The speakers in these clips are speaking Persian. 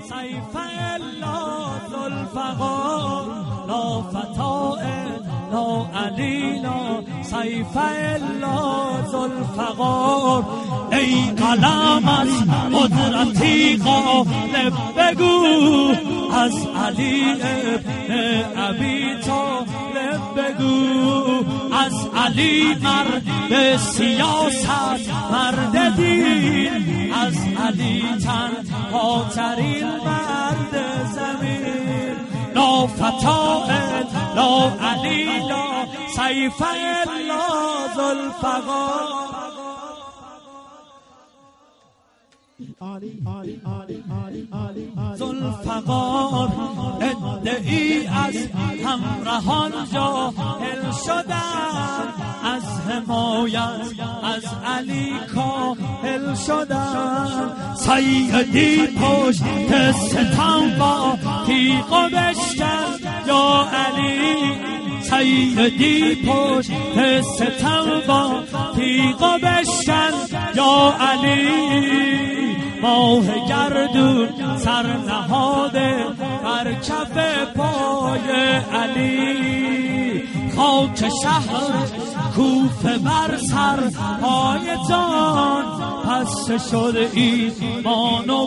سیف الا ذوالفقار لا فتاة لا علی لا سیف الا ذوالفقار ای قلم از قدرتی غالب بگو از علی ابن ابی طالب بگو از علی مرد سیاست مرد دین از علی تنها ترین مرد زمین لا فتاة لا علی لا سیف الا ذوالفقار ذوالفقار ادعی از همراهان جاهل شدن از حمایت از علی کاهل شدن سیدی پشت ستم با تیغ و بشکن یا علی سیدی پشت ستم با تیغ و بشکن یا علی ماه گردون سر نهاده بر کف پای علی خاک شهر کوفه بر سر پای جان پس شد ایمان و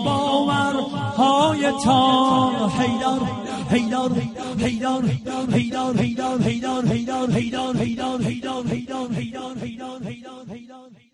باورهایتان حیدر حیدر حیدر حیدر حیدر حیدر حیدر حیدر حیدر حیدر حیدر حیدر حیدر حیدر حیدر